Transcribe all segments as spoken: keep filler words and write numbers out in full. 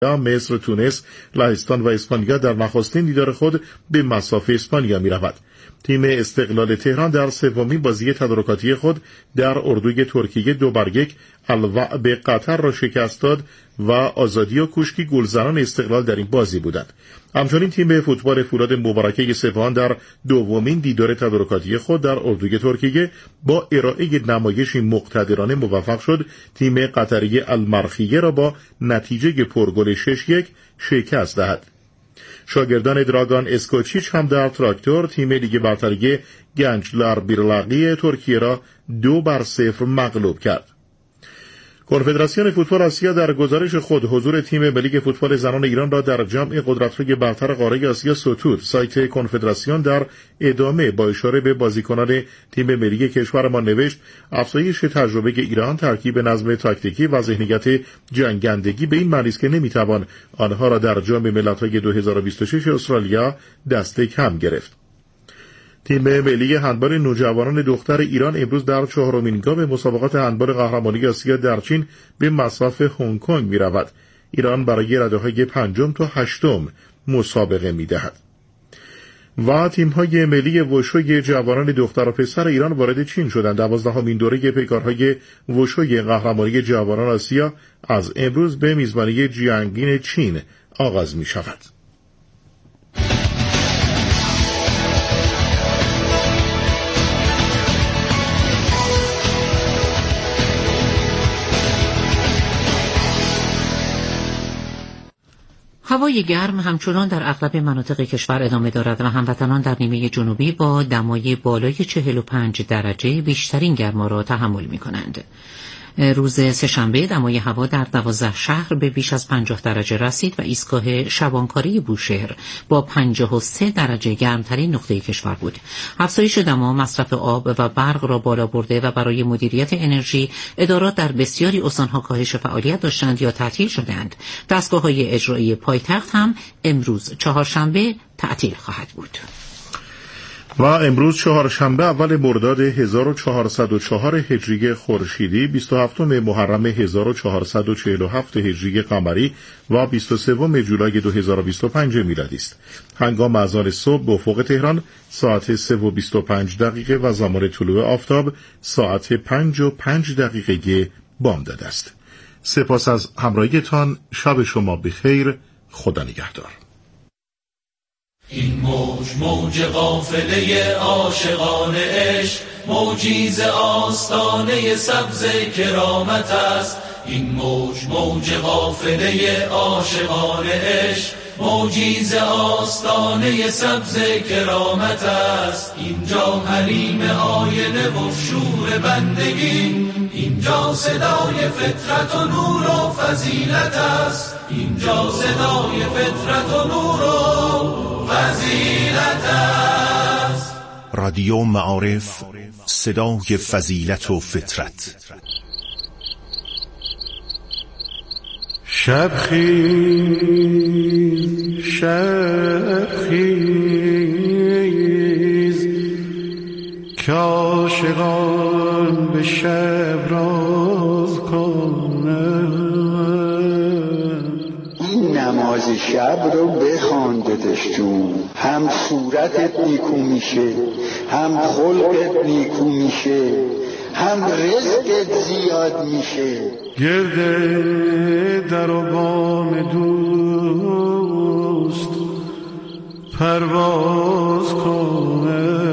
مصر، تونس، لهستان و اسپانیا در نخستین دیدار خود به مصاف اسپانیا می رود. تیم استقلال تهران در سومین بازی تدارکاتی خود در اردوی ترکیه دو بر یک الوعد به قطر را شکست داد و آزادی و کوشکی گلزنان استقلال در این بازی بودند. همچنین تیم فوتبال فولاد مبارکه سپاهان در دومین دیدار تدارکاتی خود در اردوی ترکیه با ارائه نمایشی مقتدرانه موفق شد تیم قطری المرخیه را با نتیجه پرگل شش یک شکست دهد. شاگردان دراگان اسکوچیچ هم در تراکتور تیم لیگ برتری گنجلار بیرلاقی ترکیه را دو بر صفر مغلوب کرد. کنفدراسیون فوتبال آسیا در گزارش خود حضور تیم ملی فوتبال زنان ایران را در جمع قدرت‌های برتر قاره آسیا ستود. سایت کنفدراسیون در ادامه با اشاره به بازیکنان تیم ملی کشورمان نوشت افزایش تجربه ایران، ترکیب نظم تاکتیکی و ذهنیت جنگندگی به این معنی است که نمیتوان آنها را در جام ملت‌های دو هزار و بیست و شش استرالیا دست کم گرفت. تیم ملی هندبال نوجوانان دختر ایران امروز در چهارمین گام مسابقات هندبال قهرمانی آسیا در چین به مصاف هنگ کنگ می رود. ایران برای رده‌های پنجم تا هشتم مسابقه می دهد. و تیم‌های ملی وشوی جوانان دختر و پسر ایران وارد چین شدند. دوازدهمین دوره پیکارهای وشوی قهرمانی جوانان آسیا از امروز به میزبانی جیانگین چین آغاز می شود. هوای گرم همچنان در اغلب مناطق کشور ادامه دارد و هموطنان در نیمه جنوبی با دمای بالای چهل و پنج درجه بیشترین گرما را تحمل می کنند. روز سه‌شنبه دمای هوا در دوازده شهر به بیش از پنجاه درجه رسید و ایستگاه شبانکاری بوشهر با پنجاه و سه درجه گرمترین نقطه کشور بود. افزایش دما مصرف آب و برق را بالا برده و برای مدیریت انرژی ادارات در بسیاری استان‌ها کاهش فعالیت داشتند یا تعطیل شدند. دستگاه‌های اجرایی پایتخت هم امروز چهارشنبه تعطیل خواهد بود. و امروز چهارشنبه اول مرداد هزار و چهارصد و چهار هجری خورشیدی، بیست و هفتم محرم هزار و چهارصد و چهل و هفت هجری قمری و بیست و سوم جولای دو هزار و بیست و پنج میلادی است. هنگام اذان صبح به افق تهران ساعت سه و بیست و پنج دقیقه و زمان طلوع آفتاب ساعت پنج و پنج دقیقه بامداد است. سپاس از همراهیتان. شب شما بخیر. خدا نگهدار. این موج موج قافله عاشقان عشق، موجی ز آستانه سبز کرامت است. این موج موج قافله عاشقان عشق، موجی ز آستانه سبز کرامت است. اینجا حریم آینه و شور بندگی، اینجا صدای فطرت و نور و فضیلت است. اینجا صدای فطرت و نور و فضیلت است. رادیو معارف، صدای فضیلت و فطرت. شب خیز شب خیز که عاشقان به شب راز کنند. این نماز شب رو بخواندتش جون، هم صورتت نیکو میشه، هم خلقت نیکو میشه، هم رزقت زیاد میشه. گرده در و بام دوست پرواز کنه.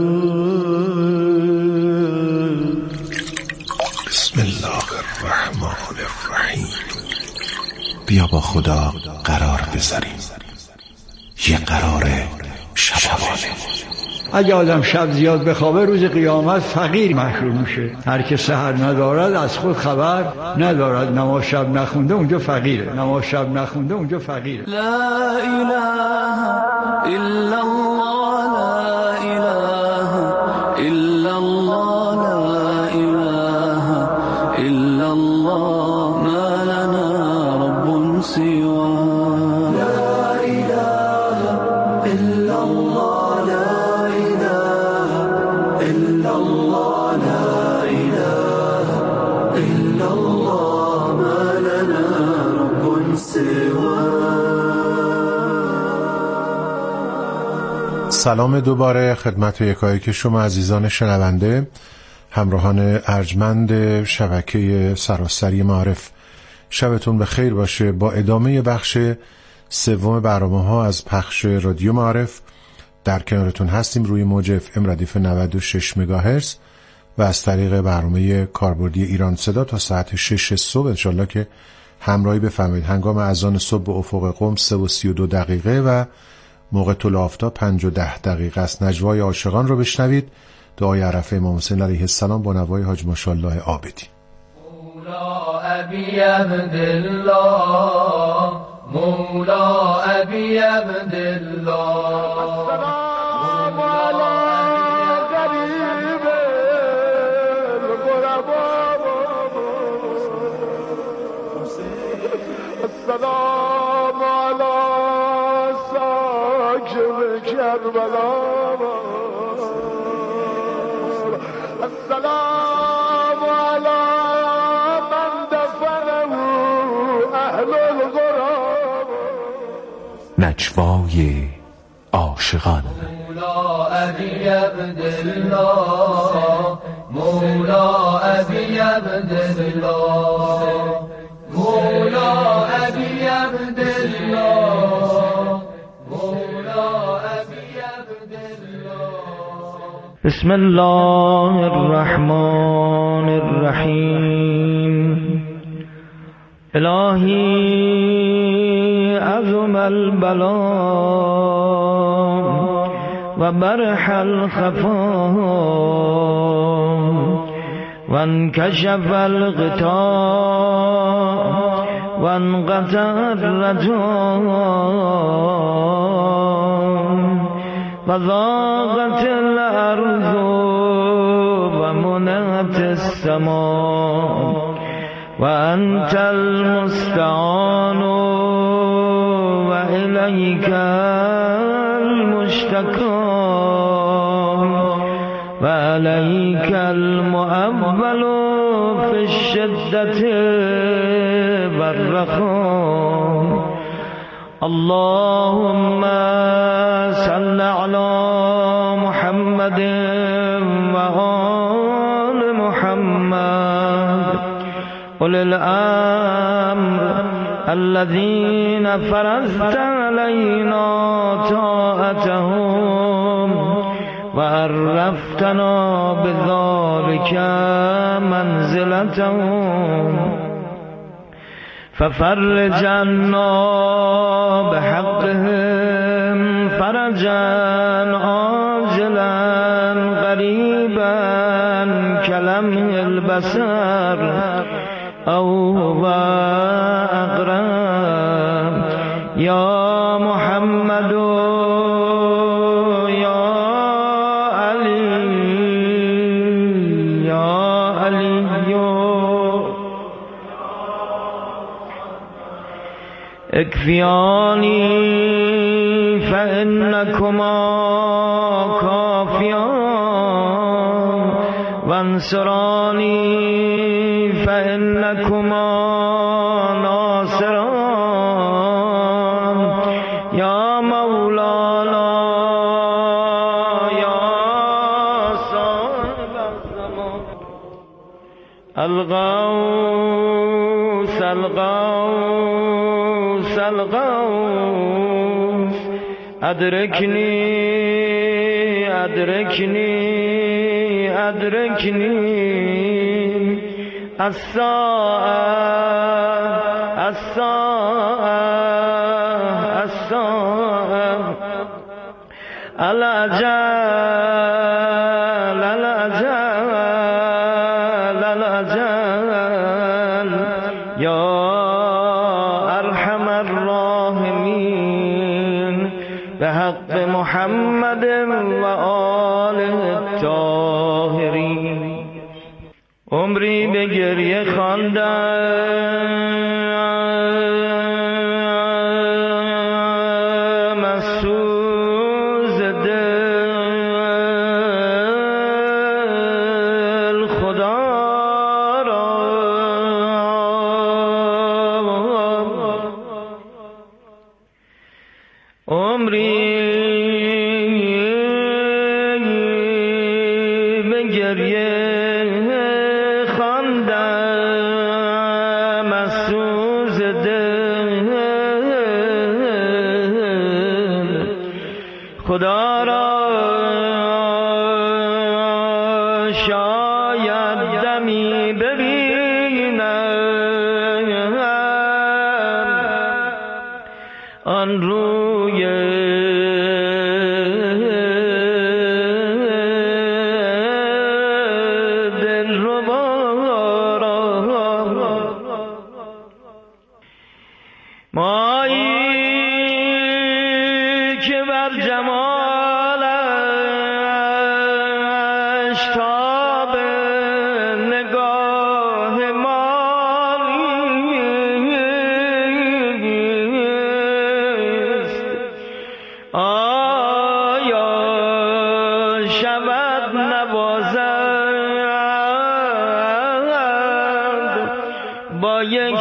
بسم الله الرحمن الرحیم. بیا با خدا قرار بذاریم، یه قرار شبانه. اگه آدم شب زیاد بخوابه روز قیامت فقیر محشور میشه. هر که سحر ندارد از خود خبر ندارد. نماز شب نخونده اونجا فقیره، نماز شب نخونده اونجا فقیره. لا اله الا الله، لا اله الا الله، لا اله الا الله، ما لنا رب سواه. لا اله الا الله، لا اله الا الله، لا اله الا الله، ما لنا رب سواه. سلام دوباره خدمت یکایک شما عزیزان شنونده، همراهان ارجمند شبکه سراسری معارف. شبتون بخیر باشه. با ادامه بخش سوم برنامه ها از پخش رادیو معارف در کنارتون هستیم روی موج اف ام ردیف نود و شش مگاهرتز و از طریق برنامه کاربردی ایران صدا تا ساعت شش صبح انشالله که همراهی بفرمایید. هنگام اذان صبح به افق قم سه و سی و دو دقیقه و موقع طلوع آفتاب پنج و ده دقیقه است. نجوای عاشقان رو بشنوید، دعای عرفه امام حسین علیه السلام با نوای حاج ماشاءالله عابدی. مولا ابی عبدالله، مولا ابی عبدالله، السلام علی غریب الغربا، السلام علی کربلا، السلام علی من دفنه اهل الغراب. نجوای عاشقان. مولا ابی عبدالله، مولا ابی عبدالله، مولا ابی عبدالله، مولا ابی عبدالله. بسم الله الرحمن الرحیم. الهی عظم البلا و برح الخفا و انکشف الغطاء و انقطع الرجاء و ضاقت الارض و منعت السماء و انت المستعان و الیک المشتکا و علیک المؤول فی الشدة و الرخاء. اللهم صل على محمد و آل محمد أولي الأمر الذين فرضت علينا طاعتهم وعرفتنا بذلك منزلتهم، ففرج عنا بحقهم فرجا عاجلا قريبا كلمح البصر أو هو أقرب. يا محمد يا علي يا علي اكفياني فإنكما كافيان، وانصراني فإنكما ناصران. يا مولانا يا صاحب الزمان، الغوث الغوث الغوث أدركني أدركني أدركني الساعة الساعة الساعة الأجل الأجل الأجل. يا أرحم الراحمين بحق محمد وآله الطاهرين. عمری به گریه خواندم از سوز دل خدا را، عمری به گریه خواندم از سوز دل، خدا را شاید دمی ببینم آن روی دلربا را. مایی که بر جمالش تاب نگاه مایست، آیا شود نوازد با یک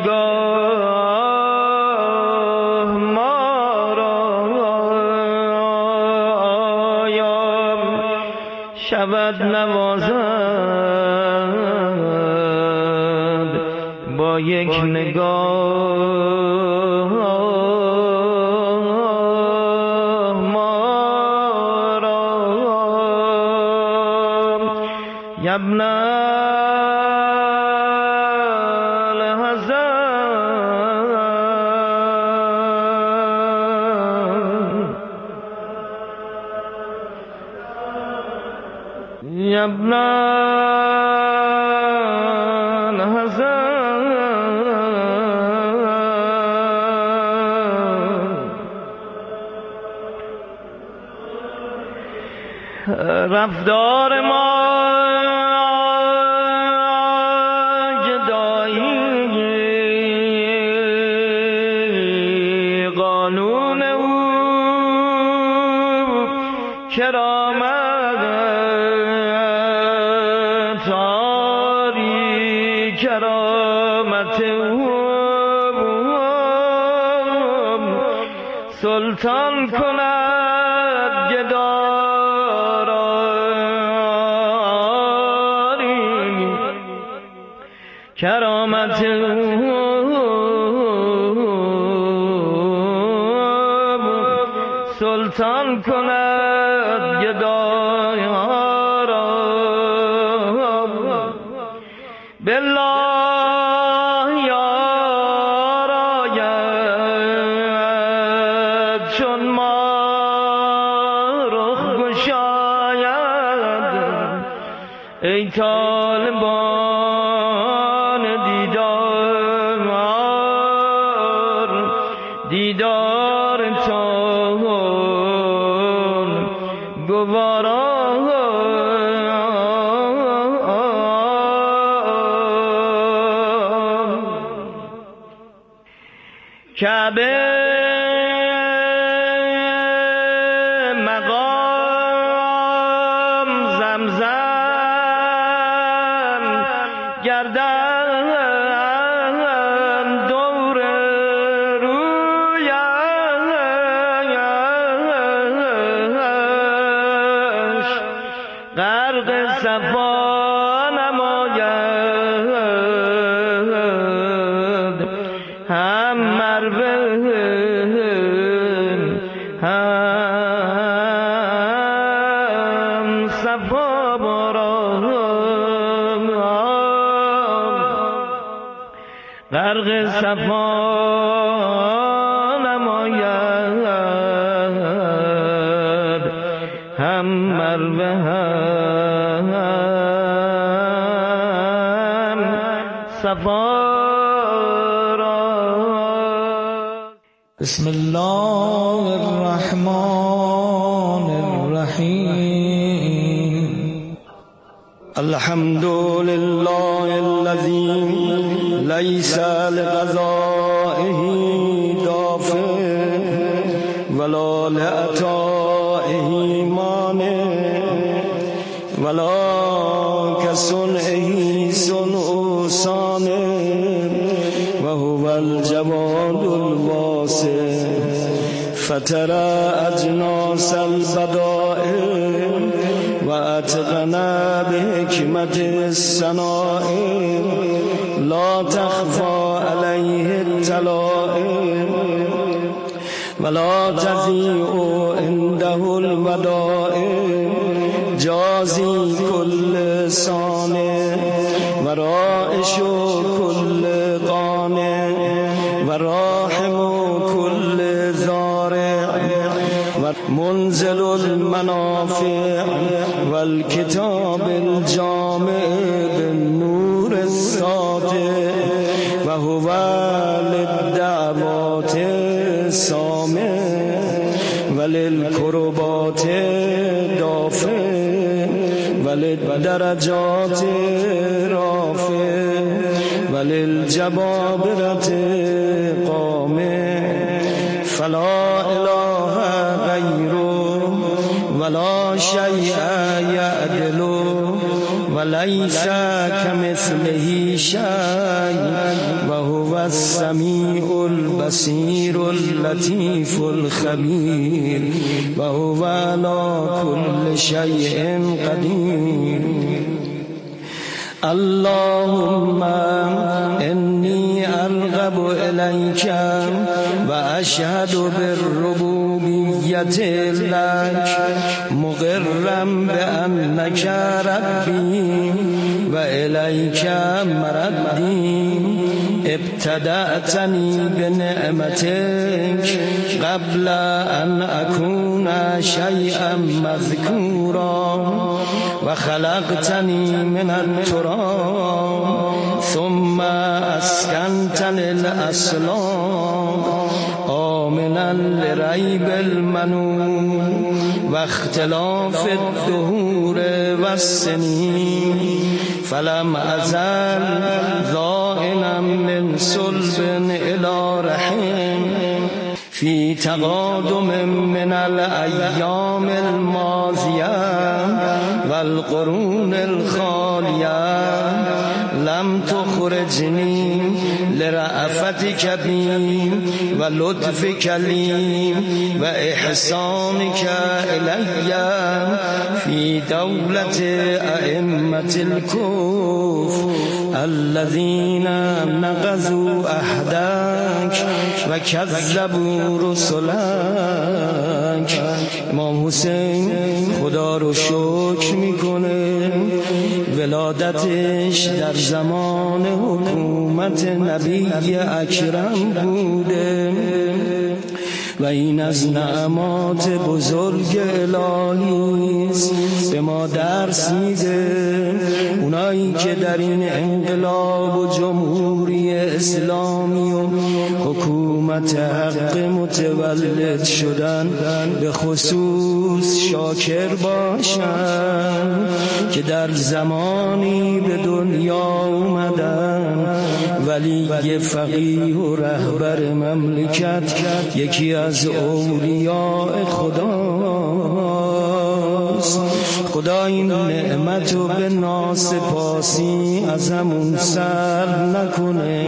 نگاه ما را؟ آیا شود نوازد با یک نگاه ما را؟ یبنا يا ابن الحسن رفتار ما جدایی، قانون او کرامت، تاری کرامت او سلطان کند گداراری، کرامت او سلطان کند گدارا. بالله یار آید چون ما رخ گشاید، ای طالبان دیدار، دیدار تان گوارا. کعبه مقام زمزم گردن دور رویش، غرق صفا نماید، هم مروه هم صفا بارا، غرق صفا نماید، هم مروه هم صفا. بسم الله الرحمن الرحیم. الحمد لله الذي ليس لقضائه دافع ولا لعطائه مانع ولا كصنعه صنع صانع وهو الجواد الواسع فترى أجناس البدائع وأتقنا بحكمة الصنائع لا تخفى عليه التلائع ولا تضيع عنده الودائع جازي كل صانع ورائش كل قانع وراحم كل زارع منزل المنافع والكتاب الجامع بالنور الساطع وهو للدعوات السامع وللكربات دافع وللدرجات رافع وللجبابرة قامع فلا إله غيره ولا شيء يعدله وليس كمثله شيء وهو السميع البصير اللطيف الخبير وهو على كل شيء قدير. اللهم إني أرغب إليك وأشهد بالربوبية لك مقرا بأنك ربي وإليك مردي ابتدأتني بنعمتك قبل أن أكون شيئا مذكورا وخلقتني من التراب ثم أسكنتني الأصلاب آمنا لريب المنون واختلاف الدهور والسنين فلم أزل ضائنا من صلب إلى رحم في تقادم من الأيام الماضية والقرون الخالية لم تخرجني لرأفتك بي ولطفك لي وإحسانك إلي في دولة أئمة الكفر الذين نقضوا عهدك وكذبوا رسلك. امام حسین خدا رو شکر میکنه ولادتش در زمان حکومت نبی اکرم بوده و این از نعمات بزرگ الهی است. به ما درس میده اونایی که در این انقلاب و جمهوری اسلامی و حکومت حق متولد شدن به خصوص شاکر باشن که در زمانی به دنیا اومدن ولی فقیه و رهبر مملکت یکی از اولیاء خداست. خدا این نعمت رو به ناسپاسی از همون سر نکنه.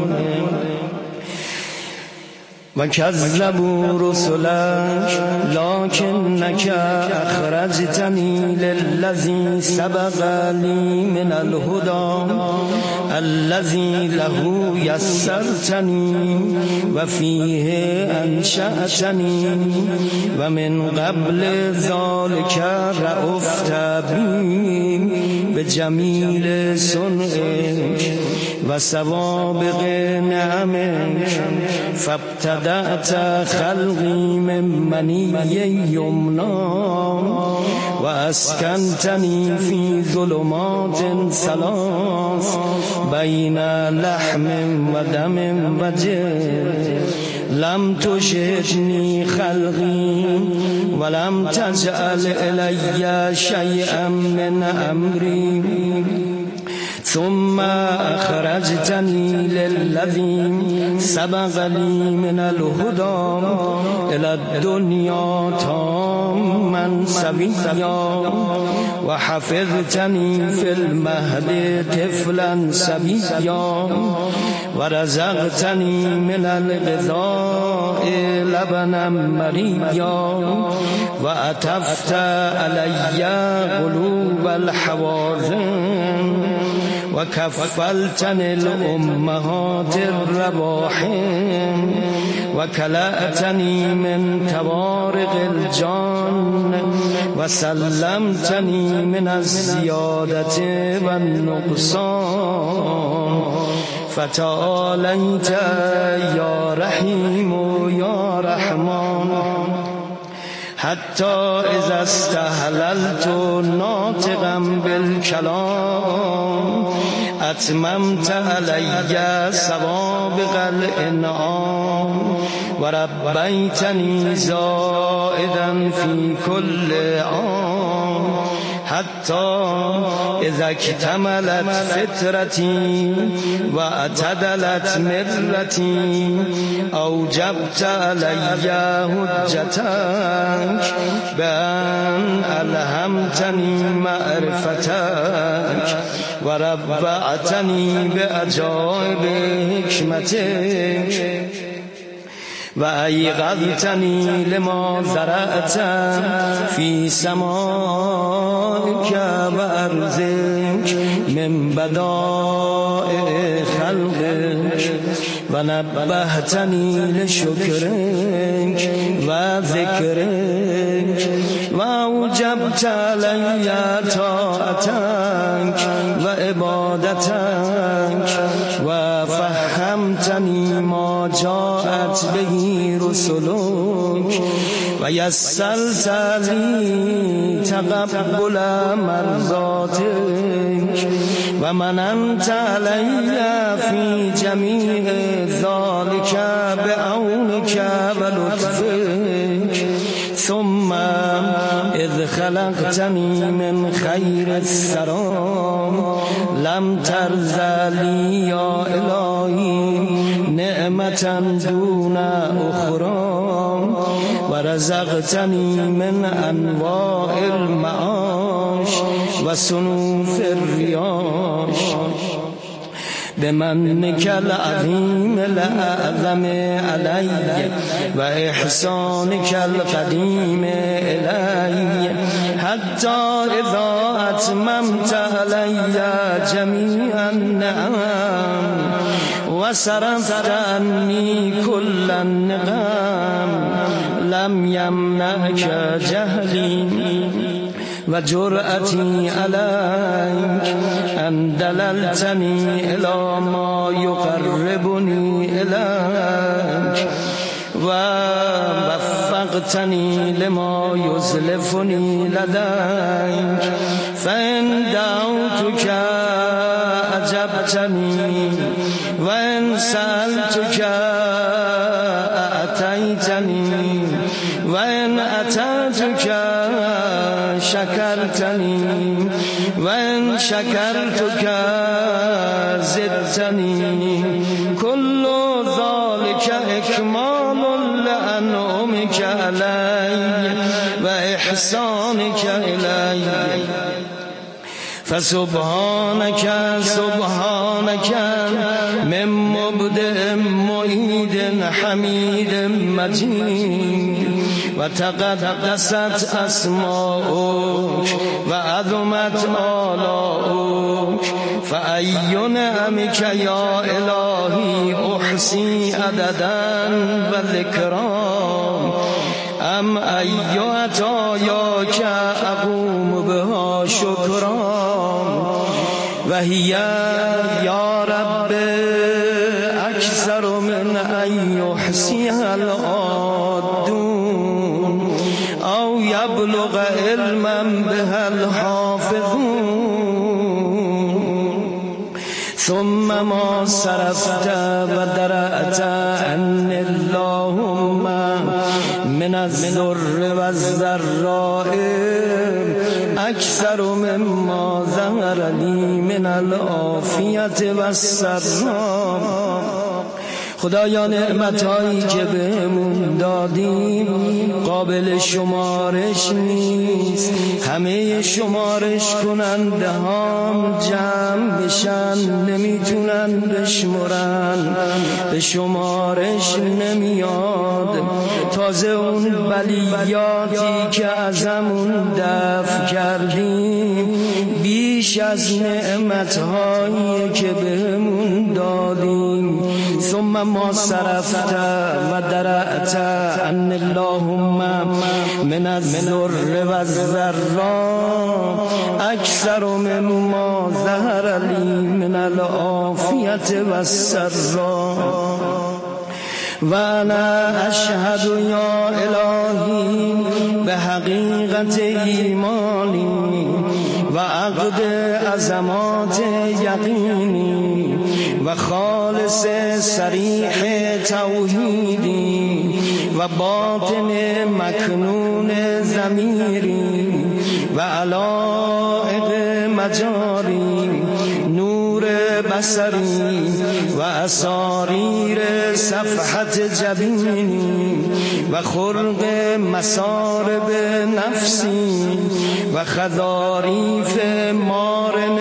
و کذبوا رسلک لکنک اخرجتنی للذی سبق لی من الهدی الذی له یسرتنی و فیه انشأتنی و من قبل ذلک رأفت بی به جمیل صنعک و سوابق نعمک فابتدأت خلقی من منی یمنا و اسکنتنی فی ظلمات ثلاث بین لحم و دم و جلد لم تشهدنی خلقی ولم تجعل الی شیئا من امری ثم أخرجتني للذي سبق لي من الهدى إلى الدنيا تاما سبيا وحفظتني في المهد طفلا سبيا ورزقتني من الغذاء لبنا مريا وأتفت علي قلوب الحوازن وكفلتني الأمهات الرواحم وكلأتني من توارق الجان وسلمتني من الزيادة والنقصان فتعاليت يا رحيم يا رحمن حتى إذا استهللت ناطقا بالكلام أتممت علي سوابق الإنعام وربيتني زائدا في كل عام حتى إذا اكتملت فترتي واعتدلت ملتي أوجبت علي حجتك بأن ألهمتني معرفتك وربعتني بأجائب حكمتك وأيقظتني لما زرعت في سمائك وأرضك من بدائع خلقك ونبهتني لشكرك وذكرك وأوجبت علي طاعتك وعبادتك وفهمتني ما جاءت به رسلك ويسرت لي تقبل مرضاتك ومننت علي في جميع ذلك بعونك ولطفك ثم إذ خلقتني من خير السرام لم ترضى لي يا إلهي نعمة دون أخرى ورزقتني من أنواع المعاش وصنوف الرياش بمنك العظيم الأعظم علي وإحسانك القديم إلي حتى إذا أتممت علي جميع النعم وصرفت عني كل النقم لم يمنعك جهلي وجرأتي عليك أن دللتني إلى ما يقربني إليك ووفقتني لما يزلفني لديك فإن دعوتك أجبتني وإن سألتك أتيتني وإن أتيتك شكرتني وإن شكرتك زدتني كل ذلك إكمال لأنعمك علي وإحسانك إلي فسبحانك سبحانك من مبدئ معيد حميد مجيد وتقدست أسماؤك وعظمت آلاؤك فأي نعمك يا إلهي أحصي عددا وذكرا أم أي عطاياك أقوم بها شكرا وهي يا رب أكثر من أن يحصيها العادون أو يبلغ علما بها الحافظون ثم ما صرفت ودرأت أن اللهم من الذر و الذراء اکثر مما ظهر لی من العافیت و السراء. خدایا نعمتایی که بهمون دادی قابل شمارش نیست، همه شمارش کننده هم جمع بشن نمیتونن بشمرن، به شمارش نمیاد. تازه اون بلیاتی که ازمون دفع کردیم بیش از نعمتهایی که بهمون دادیم. ثم ما صرفت و درعت ان اللهم من الذر و الذراء اکثر مما ظهر لی من العافیت و السراء. و انا اشهد یا الهی به حقیقت ایمانی و عقد عظمات یقینی و خالص صریح توحیدی و باطن مکنون ضمیری و علائق مجاری نور بصری و اساریر صفحت جبینی و خرق مسارب نفسی و خضاریف مارن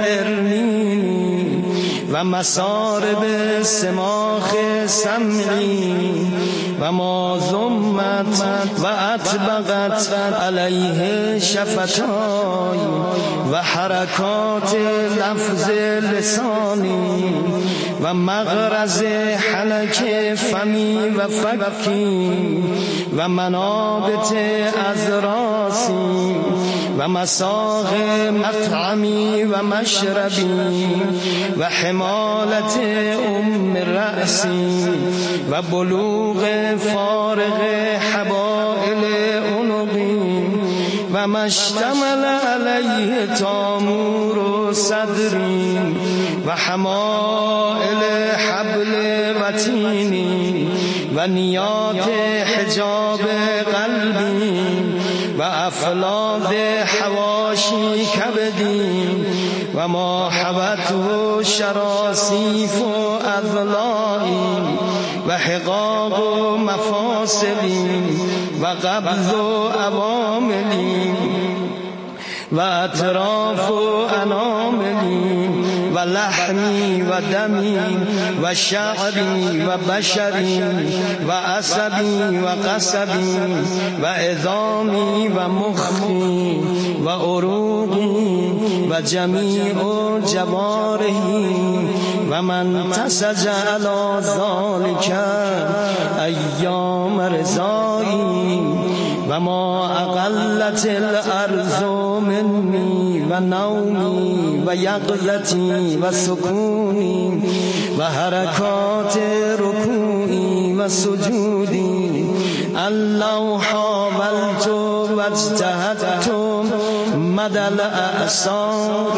ارنینی و مسارب سماخ سمعی و ما ضمت و اطبقت علیه شفتای و حرکات لفظ لسانی و مغرز حلق فمی و فکی و منابت ازراسی و مساق مطعمی و مشربی و حمالت ام رأسی و بلوغ فارغ حبائل عنقی و مشتمل علیه تامور و صدری و حمائل حبل وتینی و نیات حجاب قلبی و افلاد حواشی کبدی و ما حبت و شراسیف و اضلاعی و حقاق و مفاصلی و قبض و عواملی و اطراف و اناملی و لحمی و دمی و شعری و بشری و عصبی و قصبی و عظامی و مخی و عروقی و جمیع جوارحی و من تسج علی ذلک ایام رضایی و ما اقلت الارض منی و نومی و یقظتی و سکونی و حرکات رکوعی و سجودی الله حاولت و اجتهدت مدى الاعصار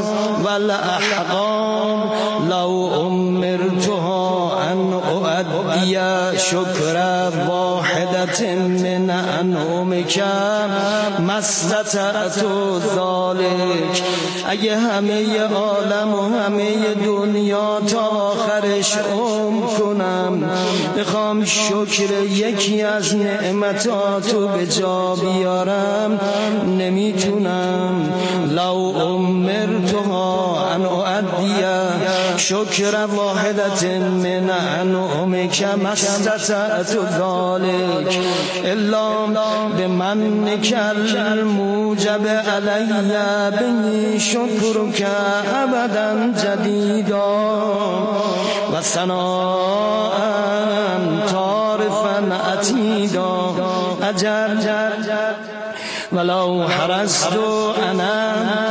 والاحقام لو امرتها ان اؤدی شکر واحدة من انعمک ما استطعت ذلك. اگه همه عالم و همه دنیا تا آخرش عمر کنم بخوام شکر یکی از نعمتاتو به جا بیارم نمیتونم. لو امرتها ان اؤدی شکر واحدة من انعمک ما استطعت ذلك الا بمنک الموجب علی به شکرک ابدا جدیدا و ثناء تعرفا عتیدا. اجر ولو حرست انا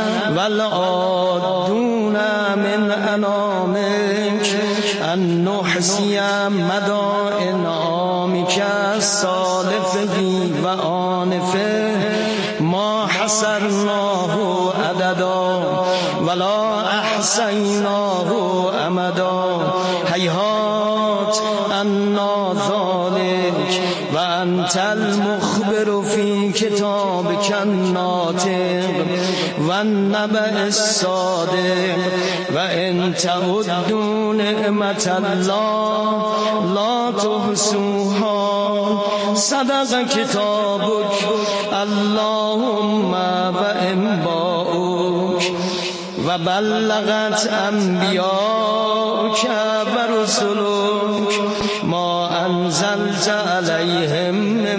والعادون من انامک ان نحسی مدى انعامک السالفه و آنفه ما حصرناه عددا ولا احصیناه امدا. هیهات انا ذلک و انت المخبر فی کتابک الناطق و النبأ الصادق و ان تعدوا نعمت الله لا تحصوها صدق کتابک اللهم و انباؤک و بلغت انبیاءک و رسولک ما انزلت علیهم